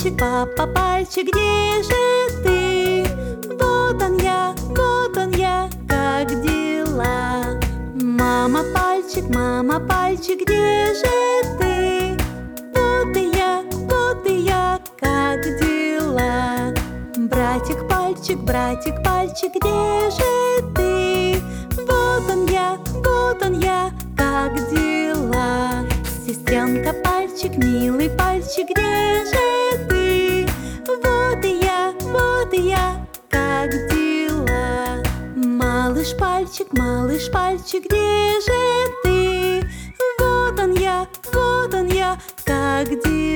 папа пальчик, где же ты? Вот он я, как дела? Мама пальчик, где же ты? Вот и я, как дела? Братик пальчик, где же ты? Вот он я, как дела? Сестренка пальчик, милый пальчик, где же ты? Вот и я, как дела? Малыш пальчик, где же ты? Вот он я, как дела?